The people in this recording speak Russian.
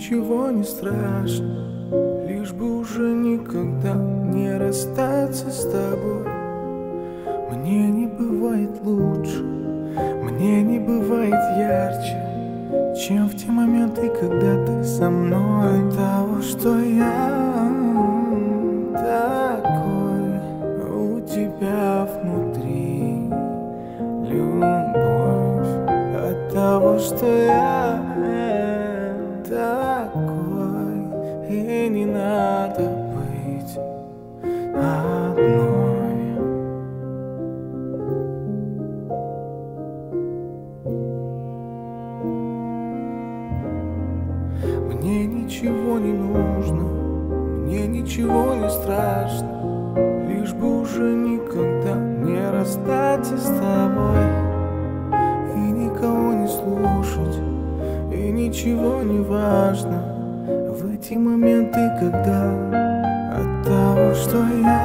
ничего не страшно, лишь бы уже никогда не расстаться с тобой. Мне не бывает лучше, мне не бывает ярче, чем в те моменты, когда ты со мной. От того, что я такой, у тебя внутри любовь. От того, что я такой, и не надо быть одной. Мне ничего не нужно, мне ничего не страшно, лишь бы уже никогда не расстаться с тобой. И никого не слушать, и ничего не важно в эти моменты, когда от того, что я